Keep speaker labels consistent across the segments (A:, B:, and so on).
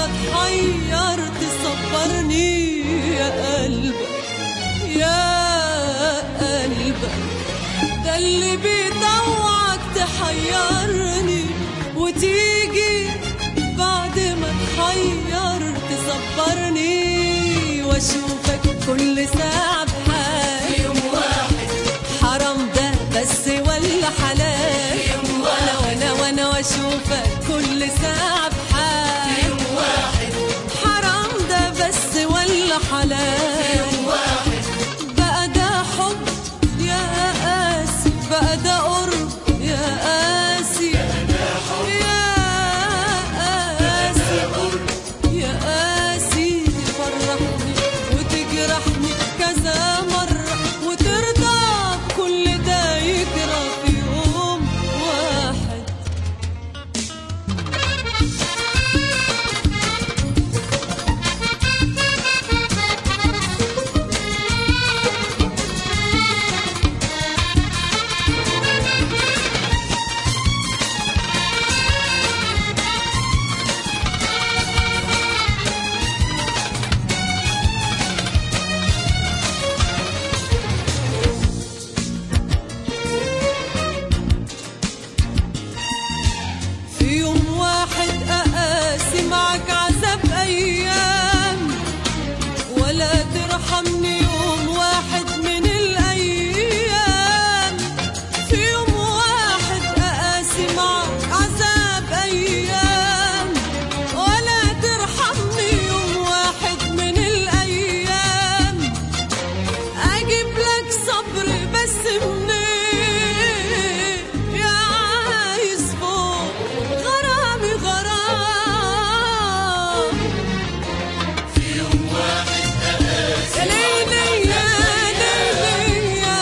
A: اتحير تصبرني يا قلبك يا قلبك، ده اللي بيطوعك تحيرني وتيجي بعد ما اتحير تصبرني، واشوفك كل ساعة بحال
B: يوم واحد
A: حرام ده بس ولا حلال،
B: يوم واحد
A: وانا واشوفك كل ساعة بحال
B: يوم واحد
A: حرام ده بس ولا حلال،
B: يوم واحد
A: بقى ده حب يا قاسي، بقى ده قرب يا قاسي، يا قاسي يا قاسي، تفرحني وتجرحني كذا مرة وترضى بكل ده يجرى في يوم واحد. في يوم واحد أقاسي معك عذاب أيام، ولا ترحمني يوم واحد من الأيام، في يوم واحد أقاسي معك عذاب أيام، ولا ترحمني يوم واحد من الأيام، أجيب لك صبر بس منين يا عايز فوق غرامي غرام،
B: في يوم واحد أقاسي
A: يا ليلي يا ليلي يا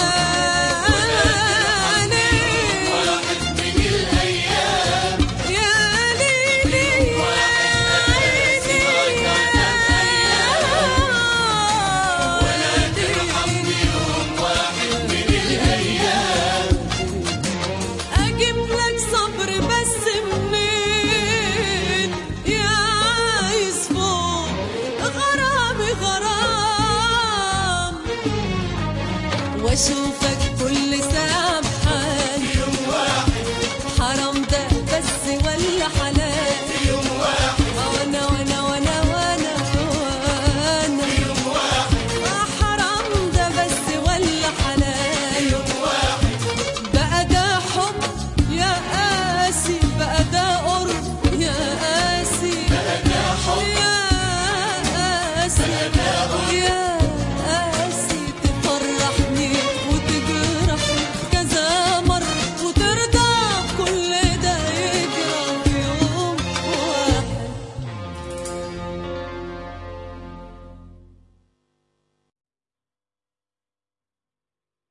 A: ليلي
B: واحد من الأيام
A: يا ليلي يا عيني يا
B: ولا ترحمني يوم واحد من الأيام،
A: أجيب لك صبر بس منين يا عايز فوق غرامي غرام، واشوفك